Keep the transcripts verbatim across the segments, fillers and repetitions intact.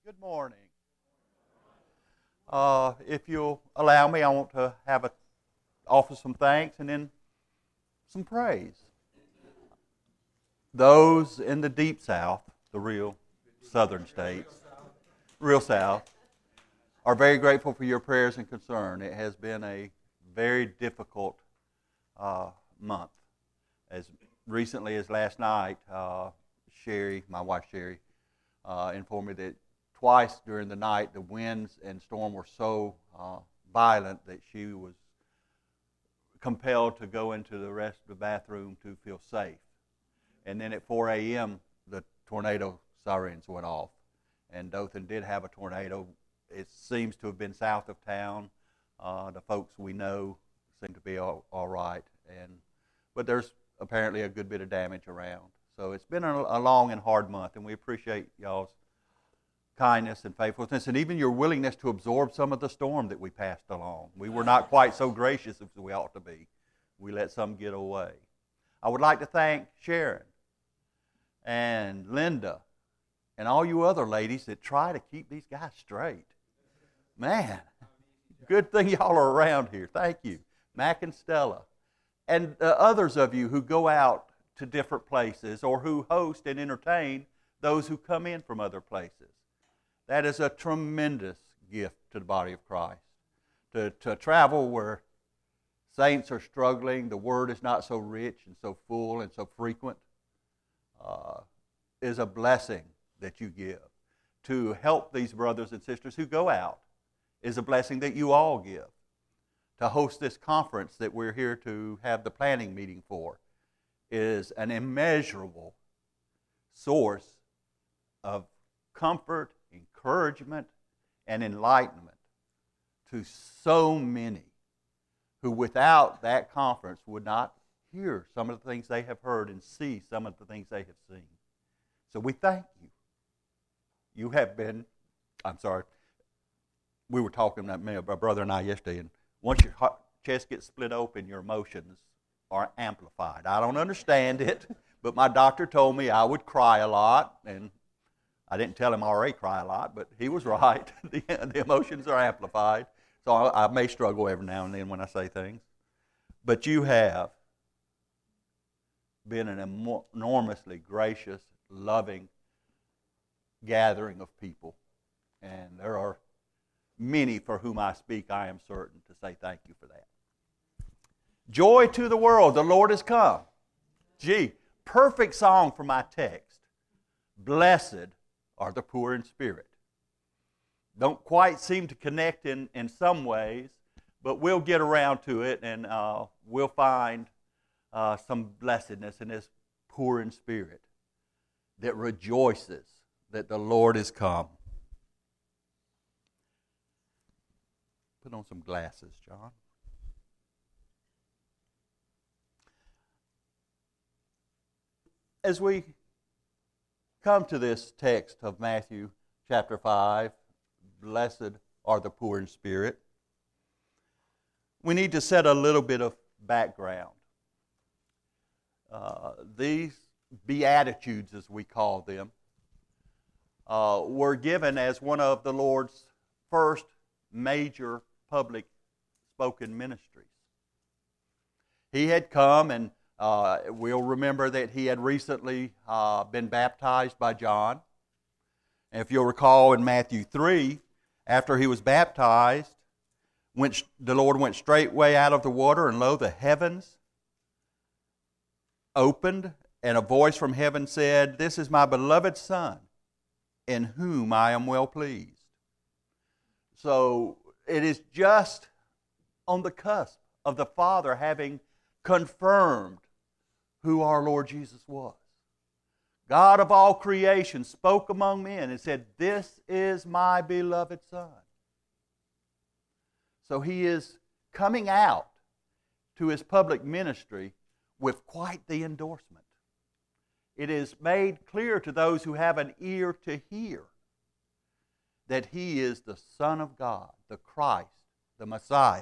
Good morning. Uh, if you'll allow me, I want to have a, offer some thanks and then some praise. Those in the deep South, the real southern states, real South, are very grateful for your prayers and concern. It has been a very difficult uh, month. As recently as last night, uh, Sherry, my wife Sherry, uh, informed me that twice during the night the winds and storm were so uh, violent that she was compelled to go into the rest of the bathroom to feel safe. And then at four a.m. the tornado sirens went off. And Dothan did have a tornado. It seems to have been south of town. Uh, the folks we know seem to be all, all right. And but there's apparently a good bit of damage around. So it's been a, a long and hard month, and we appreciate y'all's kindness and faithfulness, and even your willingness to absorb some of the storm that we passed along. We were not quite so gracious as we ought to be. We let some get away. I would like to thank Sharon and Linda and all you other ladies that try to keep these guys straight. Man, good thing y'all are around here. Thank you. Mac and Stella. And uh, others of you who go out to different places or who host and entertain those who come in from other places. That is a tremendous gift to the body of Christ. To, to travel where saints are struggling, the Word is not so rich and so full and so frequent, uh, is a blessing that you give. To help these brothers and sisters who go out is a blessing that you all give. To host this conference that we're here to have the planning meeting for is an immeasurable source of comfort, encouragement, and enlightenment to so many who without that conference would not hear some of the things they have heard and see some of the things they have seen. So we thank you. You have been, I'm sorry, we were talking, my brother and I yesterday, and once your chest gets split open, your emotions are amplified. I don't understand it, but my doctor told me I would cry a lot, and I didn't tell him I already cry a lot, but he was right. the, the emotions are amplified, so I, I may struggle every now and then when I say things. But you have been an em- enormously gracious, loving gathering of people, and there are many for whom I speak, I am certain, to say thank you for that. Joy to the world, the Lord has come. Gee, perfect song for my text. Blessed are the poor in spirit. Don't quite seem to connect in, in some ways, but we'll get around to it, and uh, we'll find uh, some blessedness in this poor in spirit that rejoices that the Lord has come. Put on some glasses, John. As we come to this text of Matthew chapter five, blessed are the poor in spirit, we need to set a little bit of background. Uh, these Beatitudes, as we call them, uh, were given as one of the Lord's first major public spoken ministries. He had come, and uh, we'll remember that he had recently uh, been baptized by John. And if you'll recall in Matthew three, after he was baptized, went, the Lord went straightway out of the water, and lo, the heavens opened, and a voice from heaven said, "This is my beloved Son, in whom I am well pleased." So it is just on the cusp of the Father having confirmed who our Lord Jesus was. God of all creation spoke among men and said, "This is my beloved Son." So he is coming out to his public ministry with quite the endorsement. It is made clear to those who have an ear to hear that he is the Son of God, the Christ, the Messiah.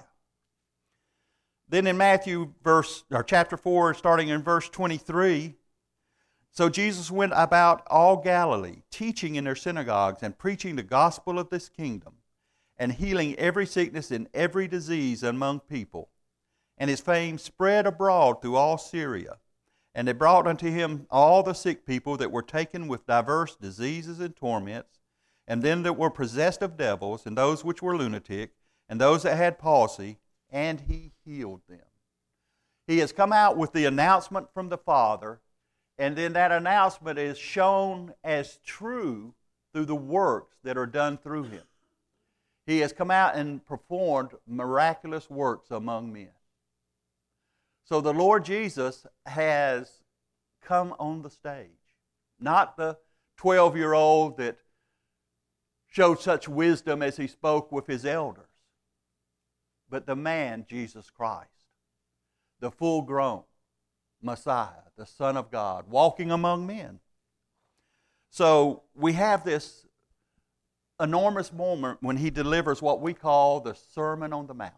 Then in Matthew verse or chapter four, starting in verse twenty-three, So Jesus went about all Galilee, teaching in their synagogues and preaching the gospel of this kingdom, and healing every sickness and every disease among people. And his fame spread abroad through all Syria. And they brought unto him all the sick people that were taken with diverse diseases and torments, and them that were possessed of devils, and those which were lunatic, and those that had palsy, and he healed them. He has come out with the announcement from the Father, and then that announcement is shown as true through the works that are done through him. He has come out and performed miraculous works among men. So the Lord Jesus has come on the stage. Not the twelve-year-old that showed such wisdom as he spoke with his elders, but the man, Jesus Christ, the full-grown Messiah, the Son of God, walking among men. So we have this enormous moment when he delivers what we call the Sermon on the Mount.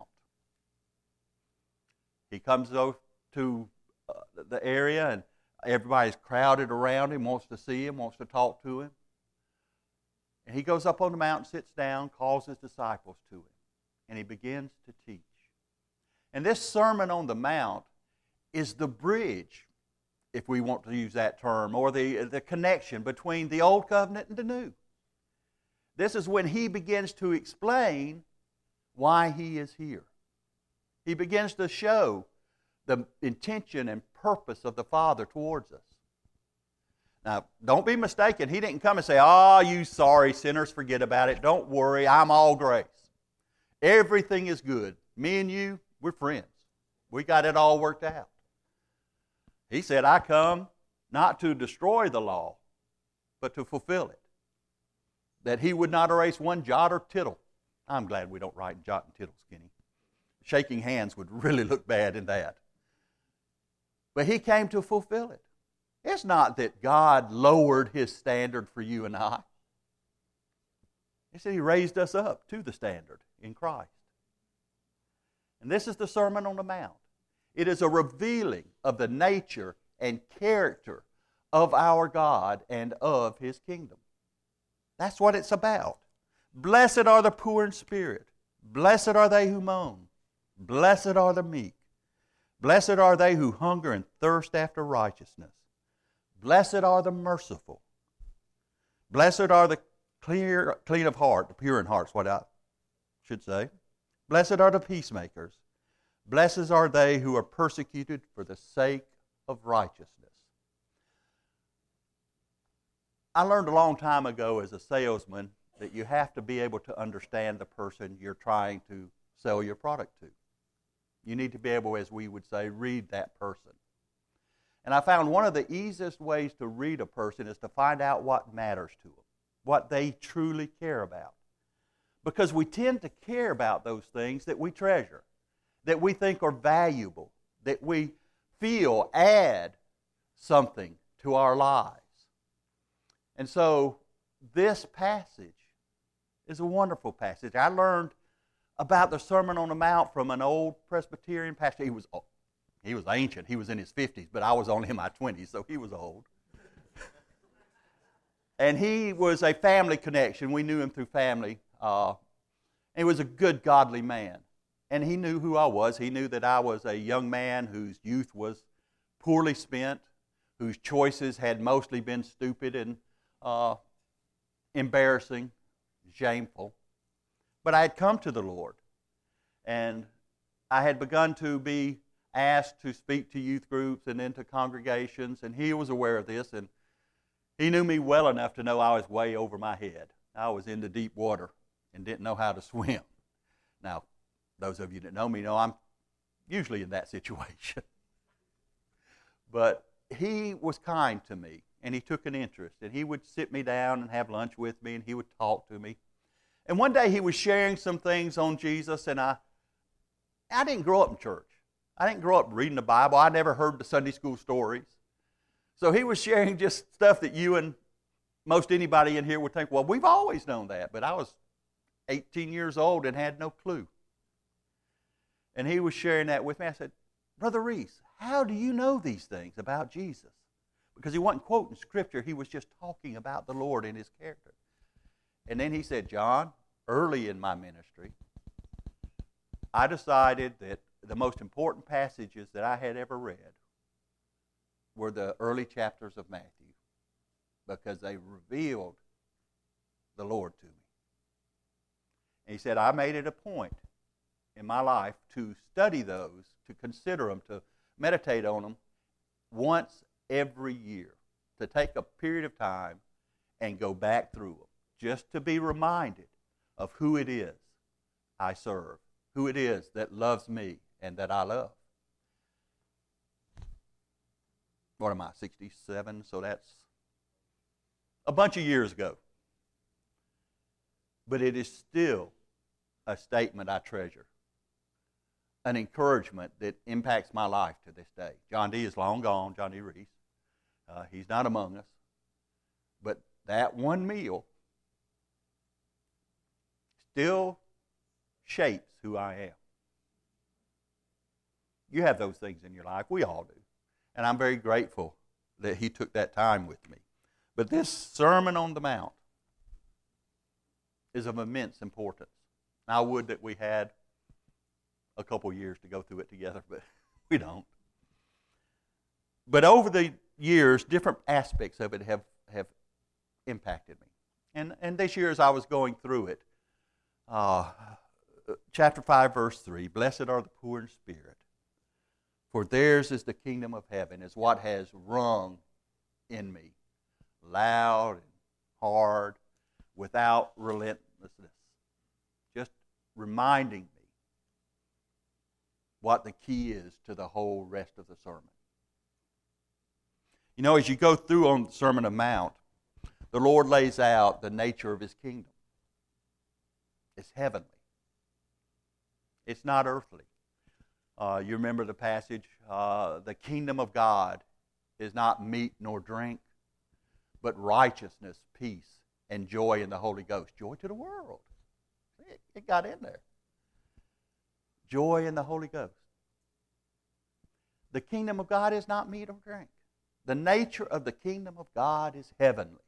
He comes to uh, the area and everybody's crowded around him, wants to see him, wants to talk to him. And he goes up on the mountain, sits down, calls his disciples to him, and he begins to teach. And this Sermon on the Mount is the bridge, if we want to use that term, or the, the connection between the Old Covenant and the New. This is when he begins to explain why he is here. He begins to show the intention and purpose of the Father towards us. Now, don't be mistaken. He didn't come and say, "Oh, you sorry sinners, forget about it. Don't worry, I'm all grace. Everything is good. Me and you, we're friends. We got it all worked out." He said, "I come not to destroy the law, but to fulfill it. That he would not erase one jot or tittle." I'm glad we don't write in jot and tittle, Skinny. Shaking hands would really look bad in that. But he came to fulfill it. It's not that God lowered his standard for you and I. He said he raised us up to the standard in Christ. And this is the Sermon on the Mount. It is a revealing of the nature and character of our God and of his kingdom. That's what it's about. Blessed are the poor in spirit. Blessed are they who mourn. Blessed are the meek. Blessed are they who hunger and thirst after righteousness. Blessed are the merciful. Blessed are the clear, clean of heart, the pure in heart is what I should say. Blessed are the peacemakers. Blessed are they who are persecuted for the sake of righteousness. I learned a long time ago as a salesman that you have to be able to understand the person you're trying to sell your product to. You need to be able, as we would say, read that person. And I found one of the easiest ways to read a person is to find out what matters to them, what they truly care about. Because we tend to care about those things that we treasure, that we think are valuable, that we feel add something to our lives. And so this passage is a wonderful passage. I learned about the Sermon on the Mount from an old Presbyterian pastor. He was he was ancient. He was in his fifties, but I was only in my twenties, so he was old. And he was a family connection. We knew him through family. Uh, he was a good, godly man. And he knew who I was. He knew that I was a young man whose youth was poorly spent, whose choices had mostly been stupid and uh, embarrassing, shameful. But I had come to the Lord, and I had begun to be asked to speak to youth groups and then to congregations, and he was aware of this, and he knew me well enough to know I was way over my head. I was in the deep water and didn't know how to swim. Now, those of you that know me know I'm usually in that situation. But he was kind to me, and he took an interest, and he would sit me down and have lunch with me, and he would talk to me. And one day he was sharing some things on Jesus, and I I didn't grow up in church. I didn't grow up reading the Bible. I never heard the Sunday school stories. So he was sharing just stuff that you and most anybody in here would think, well, we've always known that. But I was eighteen years old and had no clue. And he was sharing that with me. I said, Brother Reese, how do you know these things about Jesus? because he wasn't quoting Scripture. He was just talking about the Lord and his character. And then he said, John, early in my ministry, I decided that the most important passages that I had ever read were the early chapters of Matthew, because they revealed the Lord to me. And he said, I made it a point in my life to study those, to consider them, to meditate on them once every year, to take a period of time and go back through them, just to be reminded of who it is I serve, who it is that loves me and that I love. What am I, sixty-seven? So that's a bunch of years ago. But it is still a statement I treasure, an encouragement that impacts my life to this day. John D. is long gone, John D. Reese. Uh, he's not among us. But that one meal still shapes who I am. You have those things in your life. We all do. And I'm very grateful that he took that time with me. But this Sermon on the Mount is of immense importance. I would that we had a couple years to go through it together, but we don't. But over the years, different aspects of it have, have impacted me. And, and this year as I was going through it, uh, chapter five, verse three, blessed are the poor in spirit, for theirs is the kingdom of heaven, is what has rung in me, loud and hard, without relentlessness, just reminding me what the key is to the whole rest of the sermon. You know, as you go through on the Sermon on the Mount, the Lord lays out the nature of his kingdom. It's heavenly. It's not earthly. Uh, you remember the passage, uh, the kingdom of God is not meat nor drink, but righteousness, peace, and joy in the Holy Ghost. Joy to the world. It, it got in there. Joy in the Holy Ghost. The kingdom of God is not meat or drink. The nature of the kingdom of God is heavenly.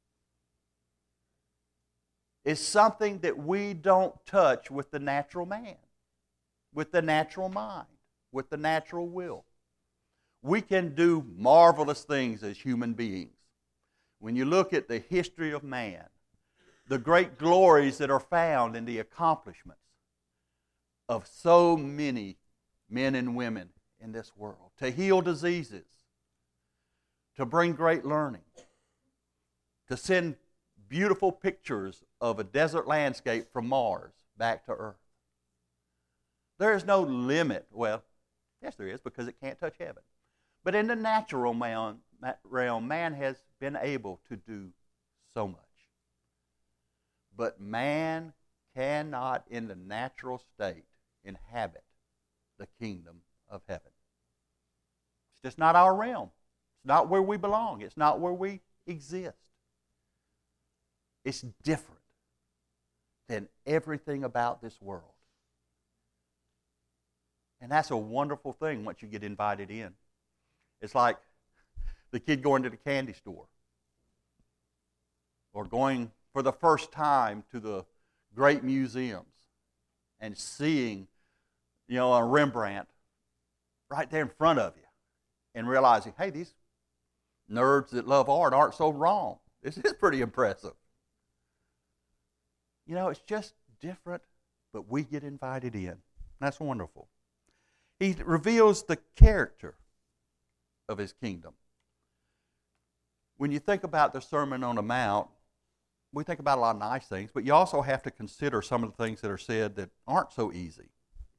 It's something that we don't touch with the natural man, with the natural mind, with the natural will. We can do marvelous things as human beings. When you look at the history of man, the great glories that are found in the accomplishments of so many men and women in this world, to heal diseases, to bring great learning, to send beautiful pictures of a desert landscape from Mars back to Earth. There is no limit. Well, yes there is, because it can't touch heaven. But in the natural realm, man has been able to do so much. But man cannot, in the natural state, inhabit the kingdom of heaven. It's just not our realm. It's not where we belong. It's not where we exist. It's different than everything about this world. And that's a wonderful thing once you get invited in. It's like the kid going to the candy store, or going for the first time to the great museums and seeing, you know, a Rembrandt right there in front of you, and realizing, hey, these nerds that love art aren't so wrong. This is pretty impressive. You know, it's just different, but we get invited in. That's wonderful. He reveals the character of his kingdom. When you think about the Sermon on the Mount, we think about a lot of nice things, but you also have to consider some of the things that are said that aren't so easy.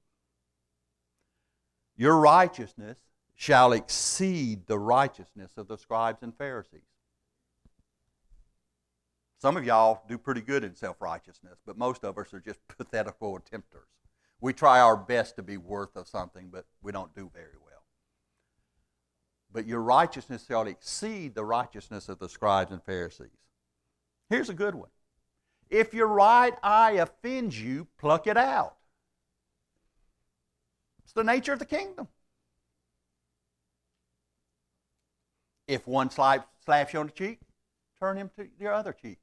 Your righteousness shall exceed the righteousness of the scribes and Pharisees. Some of y'all do pretty good in self-righteousness, but most of us are just pathetical attempters. We try our best to be worth of something, but we don't do very well. But your righteousness shall exceed the righteousness of the scribes and Pharisees. Here's a good one. If your right eye offends you, pluck it out. It's the nature of the kingdom. If one slaps, slaps you on the cheek, turn him to your other cheek.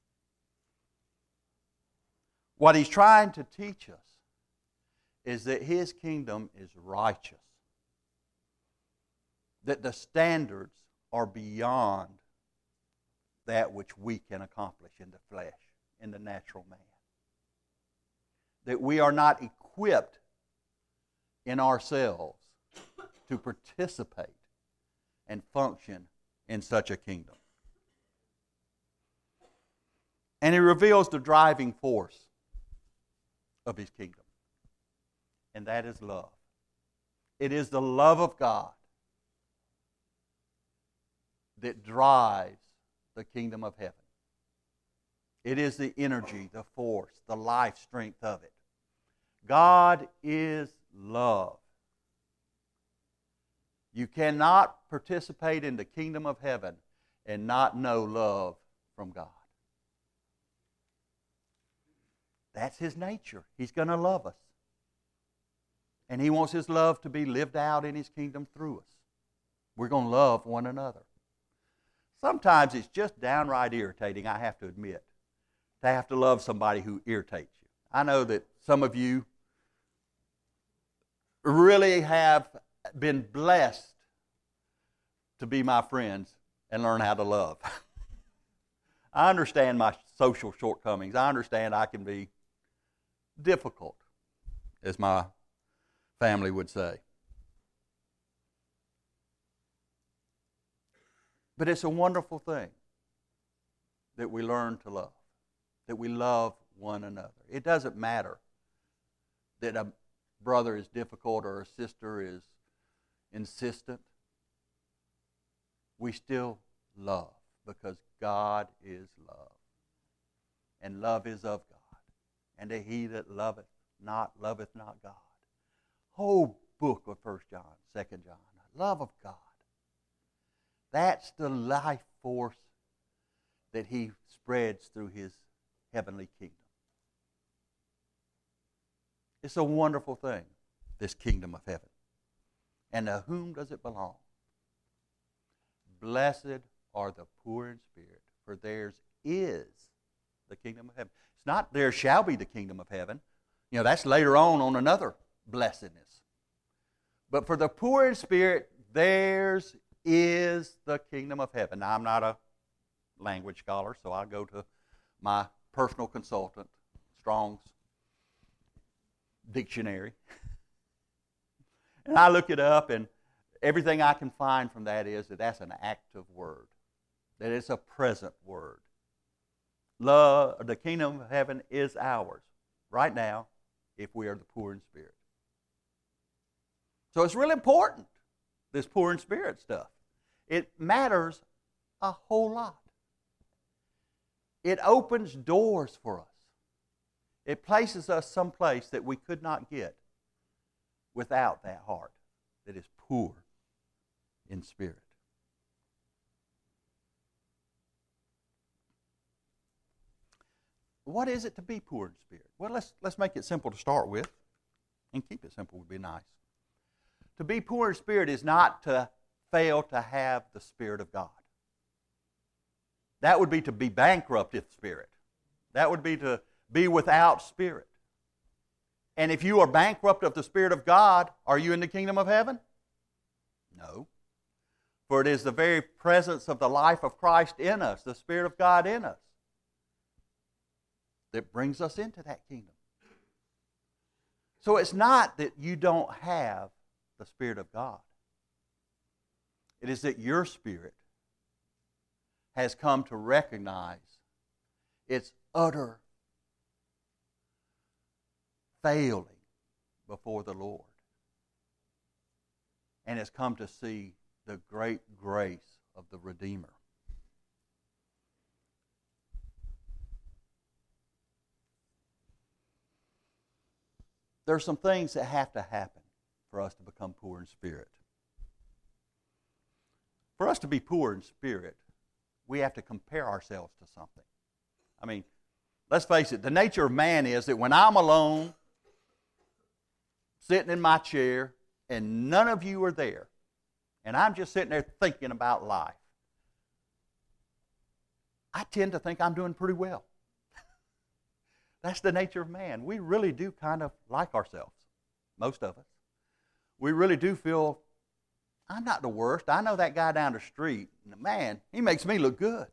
What he's trying to teach us is that his kingdom is righteous. That the standards are beyond that which we can accomplish in the flesh, in the natural man. That we are not equipped in ourselves to participate and function in such a kingdom. And he reveals the driving force of his kingdom. And that is love. It is the love of God that drives the kingdom of heaven. It is the energy, the force, the life strength of it. God is love. You cannot participate in the kingdom of heaven and not know love from God. That's his nature. He's going to love us. And he wants his love to be lived out in his kingdom through us. We're going to love one another. Sometimes it's just downright irritating, I have to admit, to have to love somebody who irritates you. I know that some of you really have been blessed to be my friends and learn how to love. I understand my social shortcomings. I understand I can be difficult, as my family would say. But it's a wonderful thing that we learn to love, that we love one another. It doesn't matter that a brother is difficult or a sister is insistent. We still love because God is love. And love is of God. And that he that loveth not loveth not God. Whole book of First John, Second John. Love of God. That's the life force that he spreads through his heavenly kingdom. It's a wonderful thing, this kingdom of heaven. And to whom does it belong? Blessed are the poor in spirit, for theirs is the kingdom of heaven. It's not there shall be the kingdom of heaven. You know, that's later on on another blessedness. But for the poor in spirit, theirs is the kingdom of heaven. Now, I'm not a language scholar, so I go to my personal consultant, Strong's Dictionary. And I look it up, and everything I can find from that is that that's an active word, that it's a present word. Love, the kingdom of heaven is ours right now if we are the poor in spirit. So it's really important, this poor in spirit stuff. It matters a whole lot. It opens doors for us. It places us someplace that we could not get without that heart that is poor in spirit. What is it to be poor in spirit? Well, let's, let's make it simple to start with, and keep it simple would be nice. To be poor in spirit is not to fail to have the Spirit of God. That would be to be bankrupt in spirit. That would be to be without spirit. And if you are bankrupt of the Spirit of God, are you in the kingdom of heaven? No. For it is the very presence of the life of Christ in us, the Spirit of God in us, that brings us into that kingdom. So it's not that you don't have the Spirit of God. It is that your spirit has come to recognize its utter failing before the Lord, and has come to see the great grace of the Redeemer. There are some things that have to happen for us to become poor in spirit. For us to be poor in spirit, we have to compare ourselves to something. I mean, let's face it, the nature of man is that when I'm alone, sitting in my chair, and none of you are there, and I'm just sitting there thinking about life, I tend to think I'm doing pretty well. That's the nature of man. We really do kind of like ourselves, most of us. We really do feel, I'm not the worst. I know that guy down the street, and man, he makes me look good.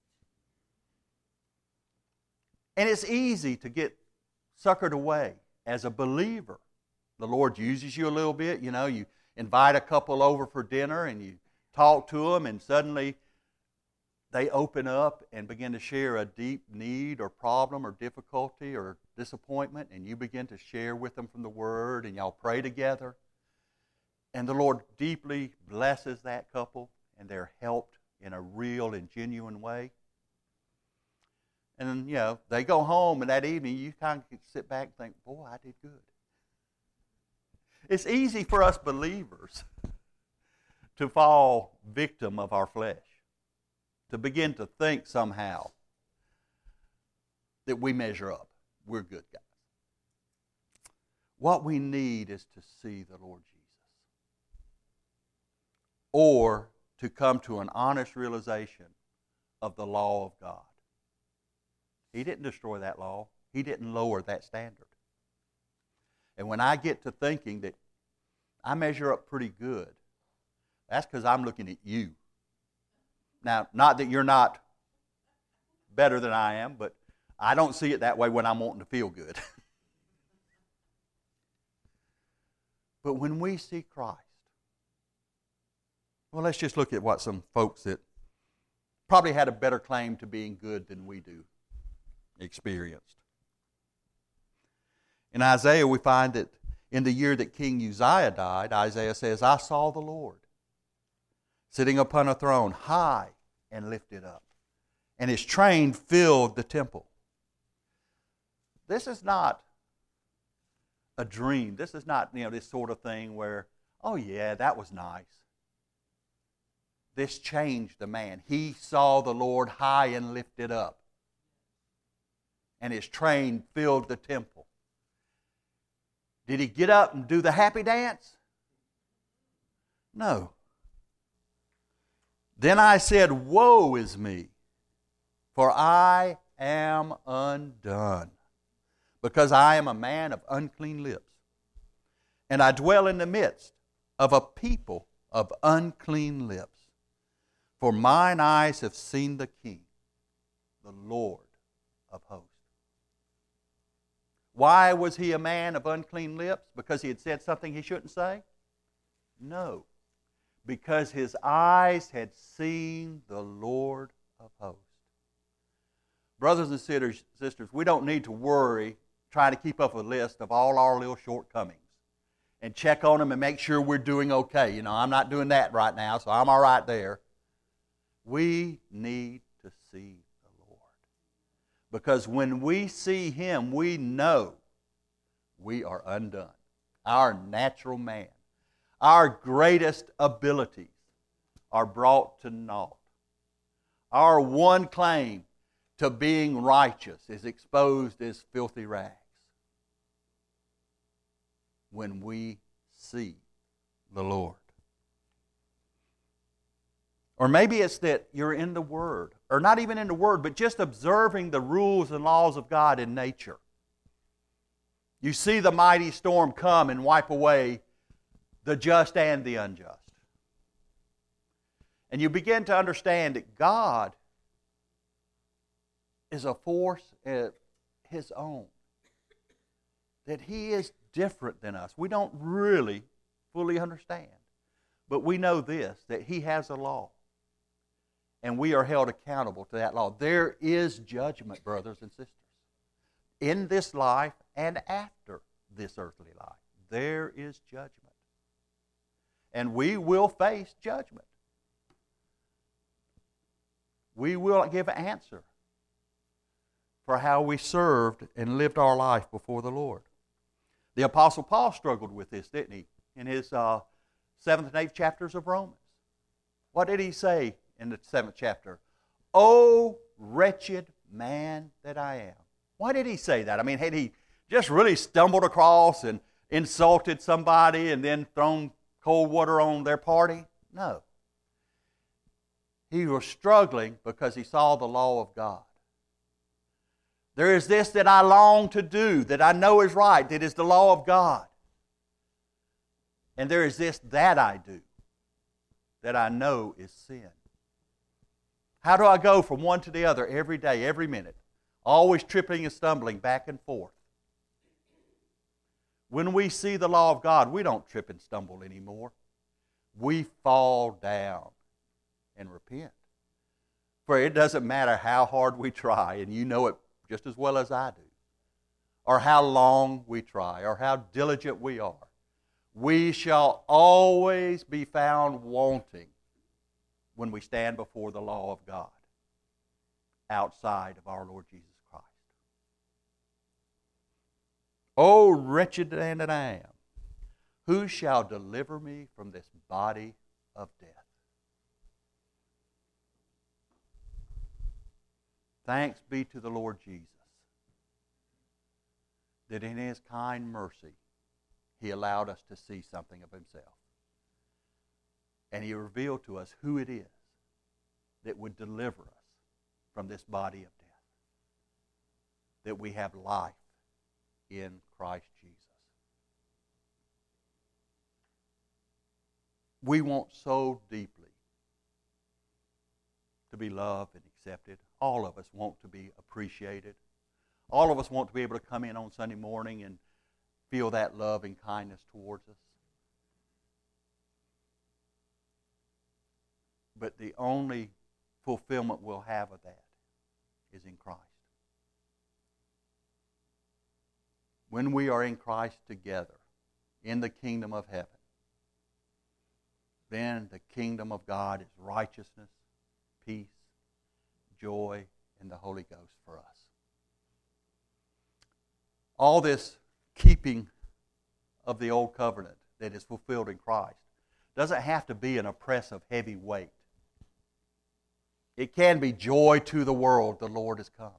And it's easy to get suckered away as a believer. The Lord uses you a little bit. You know, you invite a couple over for dinner and you talk to them, and suddenly they open up and begin to share a deep need or problem or difficulty or disappointment, and you begin to share with them from the Word, and y'all pray together. And the Lord deeply blesses that couple, and they're helped in a real and genuine way. And then, you know, they go home, and that evening you kind of sit back and think, boy, I did good. It's easy for us believers to fall victim of our flesh, to begin to think somehow that we measure up. We're good guys. What we need is to see the Lord Jesus, or to come to an honest realization of the law of God. He didn't destroy that law. He didn't lower that standard. And when I get to thinking that I measure up pretty good, that's because I'm looking at you. Now, not that you're not better than I am, but I don't see it that way when I'm wanting to feel good. But when we see Christ, well, let's just look at what some folks that probably had a better claim to being good than we do experienced. In Isaiah, we find that in the year that King Uzziah died, Isaiah says, I saw the Lord sitting upon a throne, high and lifted up, and his train filled the temple. This is not a dream. This is not, you know, this sort of thing where, oh yeah, that was nice. This changed the man. He saw the Lord high and lifted up, and his train filled the temple. Did he get up and do the happy dance? No. Then I said, woe is me, for I am undone, because I am a man of unclean lips, and I dwell in the midst of a people of unclean lips. For mine eyes have seen the King, the Lord of hosts. Why was he a man of unclean lips? Because he had said something he shouldn't say? No. Because his eyes had seen the Lord of hosts. Brothers and sisters, we don't need to worry trying to keep up a list of all our little shortcomings and check on them and make sure we're doing okay. You know, I'm not doing that right now, so I'm all right there. We need to see the Lord. Because when we see Him, we know we are undone. Our natural man, our greatest abilities are brought to naught. Our one claim to being righteous is exposed as filthy rags when we see the Lord. Or maybe it's that you're in the Word, or not even in the Word, but just observing the rules and laws of God in nature. You see the mighty storm come and wipe away the just and the unjust. And you begin to understand that God is a force of His own. That He is different than us. We don't really fully understand. But we know this, that He has a law. And we are held accountable to that law. There is judgment, brothers and sisters, in this life and after this earthly life. There is judgment. And we will face judgment. We will give an answer for how we served and lived our life before the Lord. The Apostle Paul struggled with this, didn't he? In his uh, seventh and eighth chapters of Romans. What did he say in the seventh chapter? "O wretched man that I am." Why did he say that? I mean, had he just really stumbled across and insulted somebody and then thrown cold water on their party? No. He was struggling because he saw the law of God. There is this that I long to do, that I know is right, that is the law of God. And there is this that I do, that I know is sin. How do I go from one to the other every day, every minute? Always tripping and stumbling back and forth. When we see the law of God, we don't trip and stumble anymore. We fall down and repent. For it doesn't matter how hard we try, and you know it just as well as I do, or how long we try, or how diligent we are. We shall always be found wanting when we stand before the law of God outside of our Lord Jesus Christ. Oh, wretched man that I am, who shall deliver me from this body of death? Thanks be to the Lord Jesus that in His kind mercy He allowed us to see something of Himself. And He revealed to us who it is that would deliver us from this body of death. That we have life in Christ Jesus. We want so deeply to be loved and accepted. All of us want to be appreciated. All of us want to be able to come in on Sunday morning and feel that love and kindness towards us. But the only fulfillment we'll have of that is in Christ. When we are in Christ together, in the kingdom of heaven, then the kingdom of God is righteousness, peace, joy, and the Holy Ghost for us. All this keeping of the old covenant that is fulfilled in Christ doesn't have to be an oppressive, heavy weight. It can be joy to the world, the Lord has come.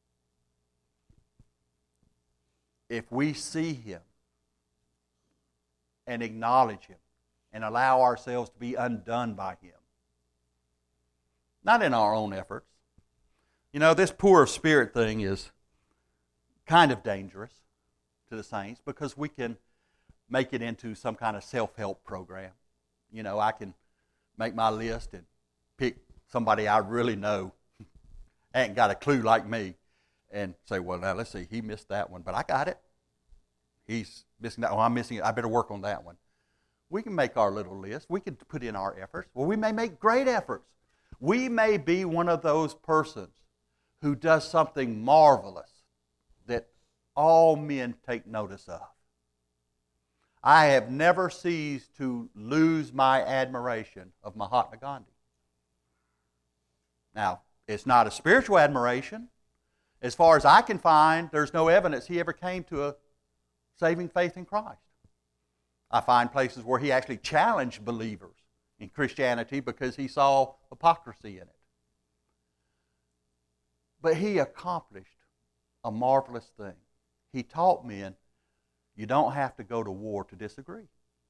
If we see Him and acknowledge Him and allow ourselves to be undone by Him. Not in our own efforts. You know, this poor of spirit thing is kind of dangerous to the saints because we can make it into some kind of self-help program. You know, I can make my list and pick somebody I really know ain't got a clue like me and say, well, now let's see, he missed that one, but I got it. He's missing that one. I'm missing it. I better work on that one. We can make our little list. We can put in our efforts. Well, we may make great efforts. We may be one of those persons who does something marvelous that all men take notice of. I have never ceased to lose my admiration of Mahatma Gandhi. Now, it's not a spiritual admiration. As far as I can find, there's no evidence he ever came to a saving faith in Christ. I find places where he actually challenged believers in Christianity because he saw hypocrisy in it. But he accomplished a marvelous thing. He taught men you don't have to go to war to disagree.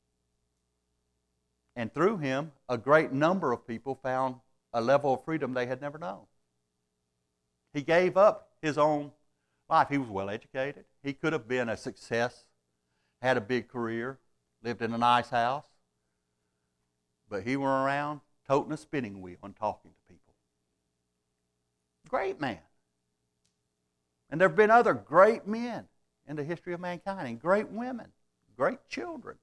And through him, a great number of people found a level of freedom they had never known. He gave up his own life. He was well educated. He could have been a success, had a big career, lived in a nice house. But he went around toting a spinning wheel and talking to people. Great man. And there have been other great men in the history of mankind, and great women, great children.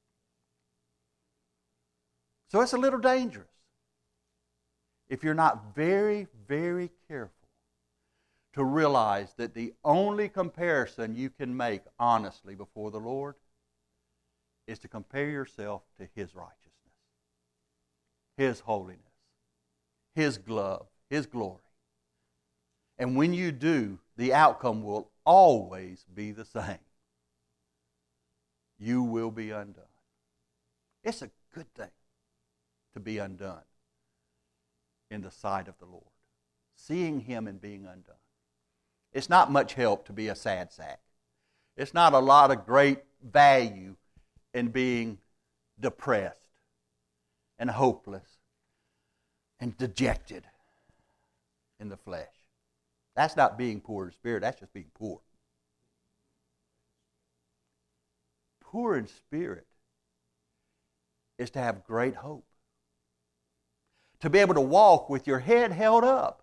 So it's a little dangerous if you're not very, very careful to realize that the only comparison you can make honestly before the Lord is to compare yourself to His righteousness, His holiness, His love, His glory. And when you do, the outcome will always be the same. You will be undone. It's a good thing to be undone in the sight of the Lord. Seeing Him and being undone. It's not much help to be a sad sack. It's not a lot of great value in being depressed and hopeless and dejected in the flesh. That's not being poor in spirit, that's just being poor. Poor in spirit is to have great hope. To be able to walk with your head held up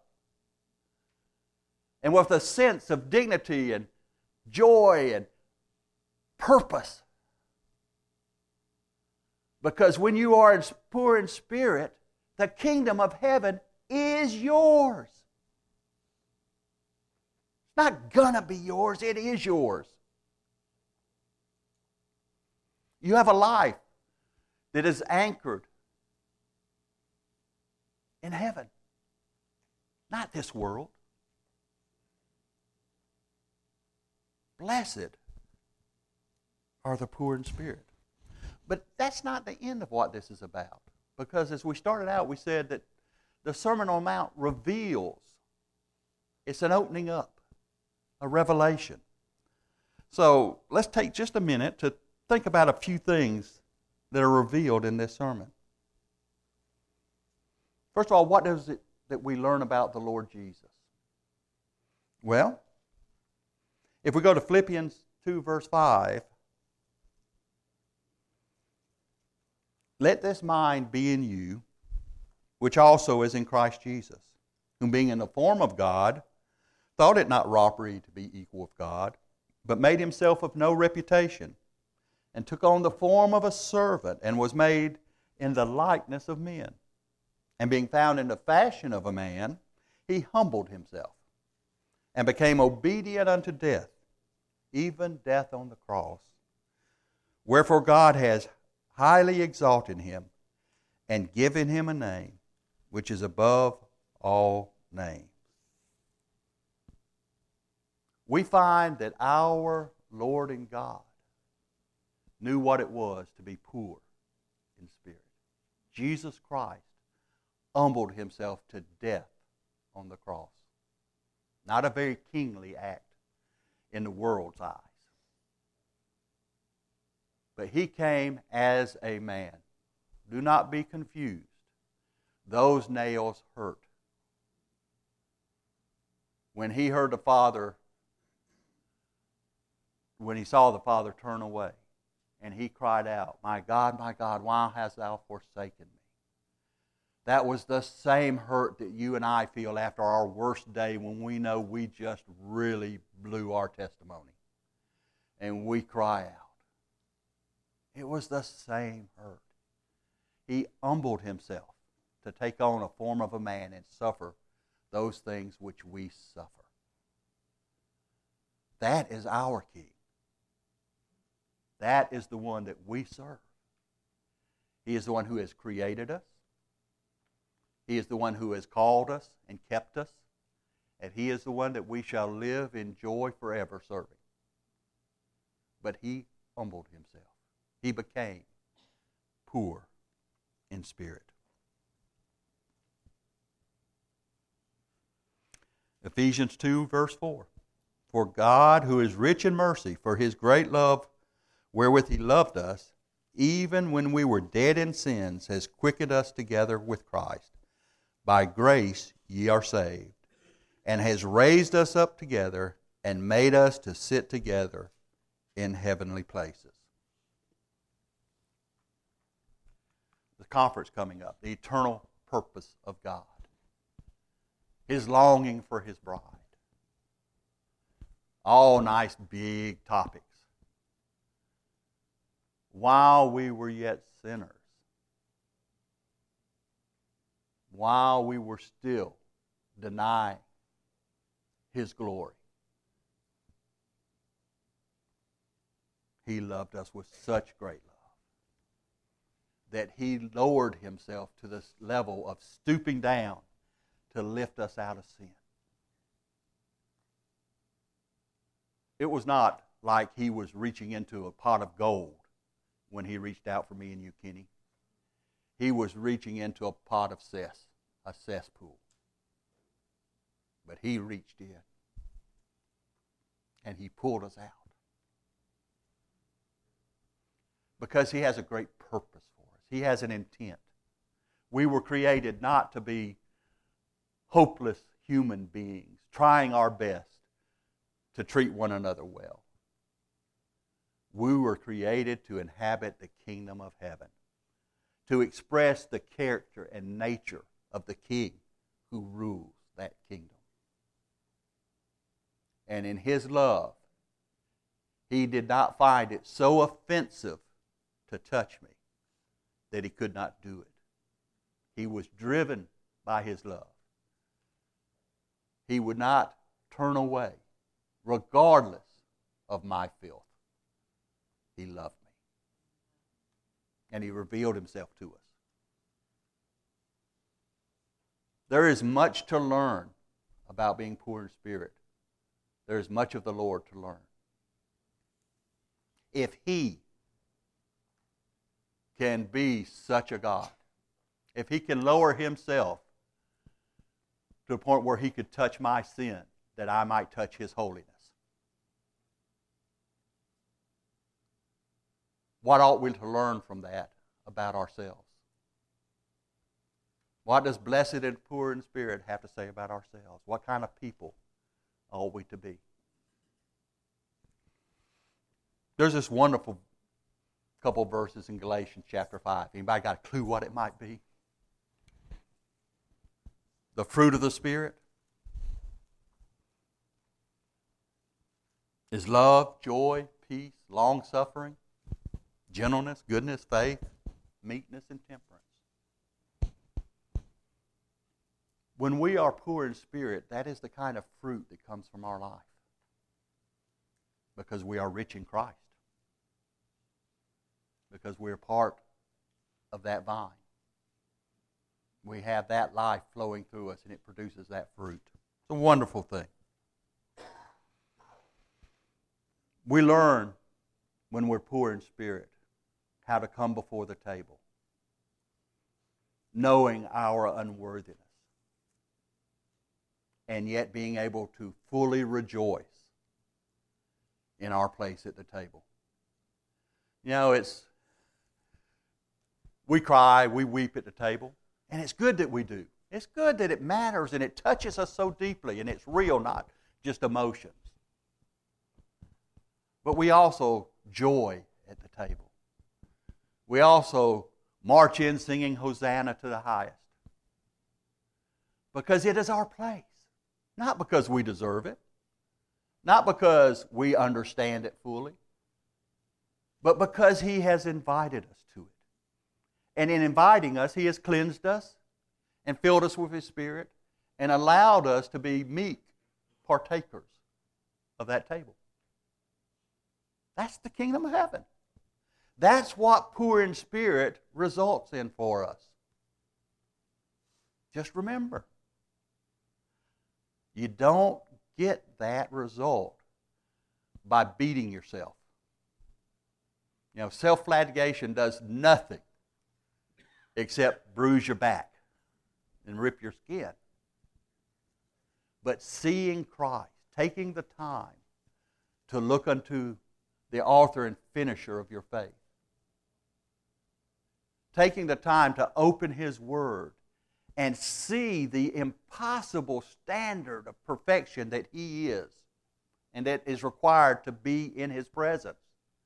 and with a sense of dignity and joy and purpose. Because when you are poor in spirit, the kingdom of heaven is yours. It's not gonna be yours, it is yours. You have a life that is anchored in heaven, not this world. Blessed are the poor in spirit. But that's not the end of what this is about. Because as we started out, we said that the Sermon on the Mount reveals. It's an opening up, a revelation. So let's take just a minute to think about a few things that are revealed in this sermon. First of all, what is it that we learn about the Lord Jesus? Well, if we go to Philippians two, verse five, let this mind be in you, which also is in Christ Jesus, whom being in the form of God, thought it not robbery to be equal with God, but made himself of no reputation, and took on the form of a servant, and was made in the likeness of men. And being found in the fashion of a man, he humbled himself, and became obedient unto death, even death on the cross. Wherefore God has highly exalted him, and given him a name which is above all names. We find that our Lord and God knew what it was to be poor in spirit. Jesus Christ humbled himself to death on the cross. Not a very kingly act in the world's eyes. But he came as a man. Do not be confused. Those nails hurt. When he heard the Father, when he saw the Father turn away, and he cried out, "My God, my God, why hast thou forsaken me?" That was the same hurt that you and I feel after our worst day when we know we just really blew our testimony. And we cry out. It was the same hurt. He humbled himself to take on a form of a man and suffer those things which we suffer. That is our King. That is the one that we serve. He is the one who has created us. He is the one who has called us and kept us. And he is the one that we shall live in joy forever serving. But he humbled himself. He became poor in spirit. Ephesians two, verse four. For God, who is rich in mercy, for his great love wherewith he loved us, even when we were dead in sins, has quickened us together with Christ. By grace ye are saved, and has raised us up together, and made us to sit together in heavenly places. The conference coming up, the eternal purpose of God, his longing for his bride. All nice big topics. While we were yet sinners, while we were still denying his glory, he loved us with such great love that he lowered himself to this level of stooping down to lift us out of sin. It was not like he was reaching into a pot of gold when he reached out for me and you, Kenny. He was reaching into a pot of cess, a cesspool. But he reached in and he pulled us out. Because he has a great purpose for us. He has an intent We were created not to be hopeless human beings, trying our best to treat one another well. We were created to inhabit the kingdom of heaven, to express the character and nature of the King who rules that kingdom. And in His love, He did not find it so offensive to touch me that He could not do it. He was driven by His love. He would not turn away, regardless of my filth. He loved me. And He revealed Himself to us. There is much to learn about being poor in spirit. There is much of the Lord to learn. If He can be such a God, if He can lower Himself to a point where He could touch my sin, that I might touch His holiness, what ought we to learn from that about ourselves? What does blessed and poor in spirit have to say about ourselves? What kind of people ought we to be? There's this wonderful couple verses in Galatians chapter five. Anybody got a clue what it might be? The fruit of the Spirit is love, joy, peace, long-suffering, gentleness, goodness, faith, meekness, and temperance. When we are poor in spirit, that is the kind of fruit that comes from our life. Because we are rich in Christ. Because we're part of that vine. We have that life flowing through us, and it produces that fruit. It's a wonderful thing. We learn when we're poor in spirit how to come before the table, knowing our unworthiness, and yet being able to fully rejoice in our place at the table. You know, it's, we cry, we weep at the table, and it's good that we do. It's good that it matters and it touches us so deeply, and it's real, not just emotions. But we also joy at the table. We also march in singing Hosanna to the highest. Because it is our place. Not because we deserve it. Not because we understand it fully. But because He has invited us to it. And in inviting us, He has cleansed us and filled us with His Spirit and allowed us to be meek partakers of that table. That's the kingdom of heaven. That's what poor in spirit results in for us. Just remember, you don't get that result by beating yourself. You know, self-flagellation does nothing except bruise your back and rip your skin. But seeing Christ, taking the time to look unto the author and finisher of your faith, taking the time to open His Word and see the impossible standard of perfection that He is and that is required to be in His presence.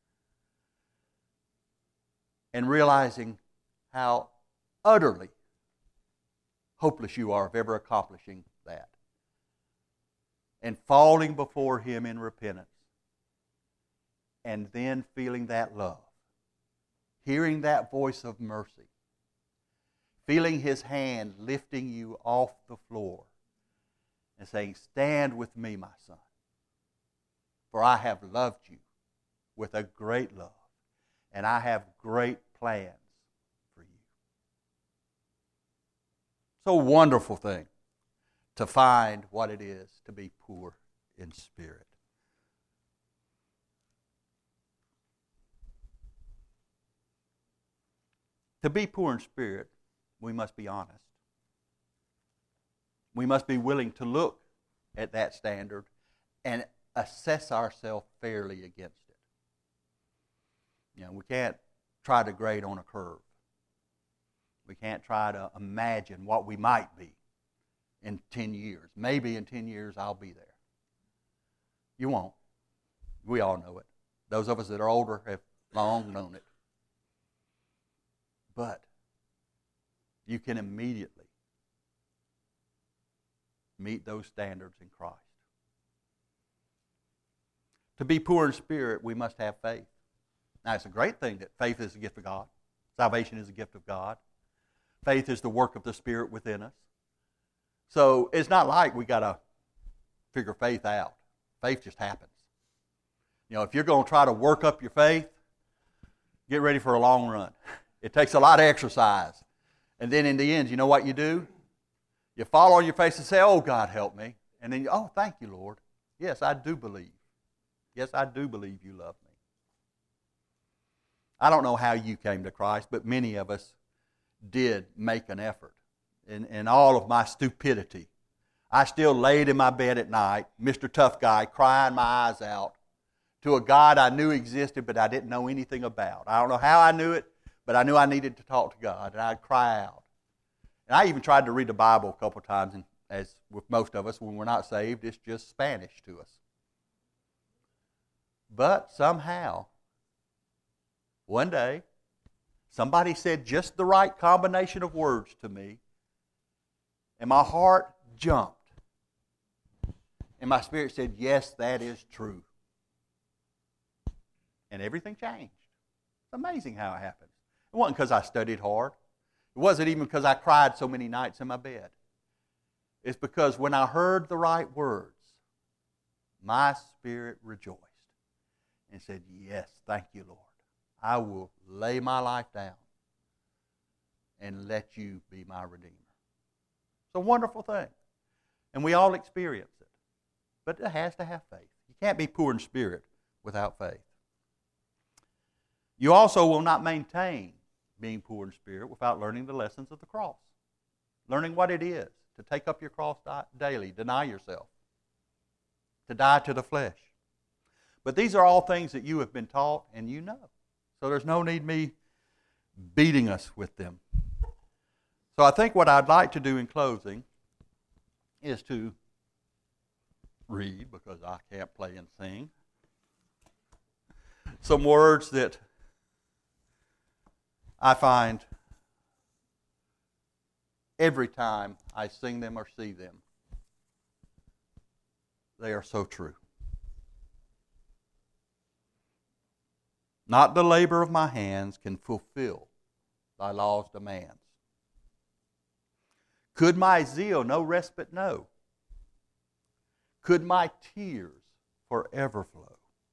And realizing how utterly hopeless you are of ever accomplishing that. And falling before Him in repentance. And then feeling that love. Hearing that voice of mercy. Feeling His hand lifting you off the floor and saying, "Stand with me, my son, for I have loved you with a great love, and I have great plans for you." It's a wonderful thing to find what it is to be poor in spirit. To be poor in spirit, we must be honest. We must be willing to look at that standard and assess ourselves fairly against it. You know, we can't try to grade on a curve. We can't try to imagine what we might be in ten years. Maybe in ten years I'll be there. You won't. We all know it. Those of us that are older have long known it. But you can immediately meet those standards in Christ. To be poor in spirit, we must have faith. Now, it's a great thing that faith is a gift of God. Salvation is a gift of God. Faith is the work of the Spirit within us. So it's not like we got to figure faith out. Faith just happens. You know, if you're going to try to work up your faith, get ready for a long run. It takes a lot of exercise. And then in the end, you know what you do? You fall on your face and say, oh, God, help me. And then, you, oh, thank you, Lord. Yes, I do believe. Yes, I do believe you love me. I don't know how you came to Christ, but many of us did make an effort. In, in all of my stupidity, I still laid in my bed at night, Mister Tough Guy, crying my eyes out to a God I knew existed, but I didn't know anything about. I don't know how I knew it, but I knew I needed to talk to God, and I'd cry out. And I even tried to read the Bible a couple times, and as with most of us, when we're not saved, it's just Spanish to us. But somehow, one day, somebody said just the right combination of words to me, and my heart jumped. And my spirit said, yes, that is true. And everything changed. It's amazing how it happens. It wasn't because I studied hard. It wasn't even because I cried so many nights in my bed. It's because when I heard the right words, my spirit rejoiced and said, yes, thank you, Lord. I will lay my life down and let you be my Redeemer. It's a wonderful thing. And we all experience it. But it has to have faith. You can't be poor in spirit without faith. You also will not maintain being poor in spirit without learning the lessons of the cross. Learning what it is to take up your cross daily, deny yourself, to die to the flesh. But these are all things that you have been taught and you know. So there's no need me beating us with them. So I think what I'd like to do in closing is to read, because I can't play and sing, some words that I find every time I sing them or see them, they are so true. Not the labor of my hands can fulfill thy law's demands. Could my zeal no respite know? Could my tears forever flow?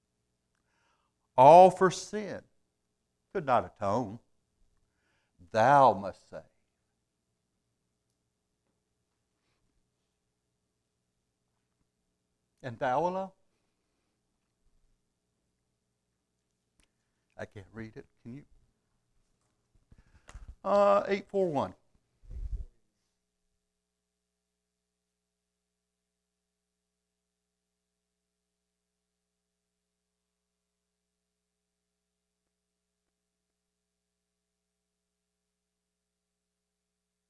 All for sin could not atone. Thou must save. And thou alone? I can't read it. Can you? Uh, eight four one.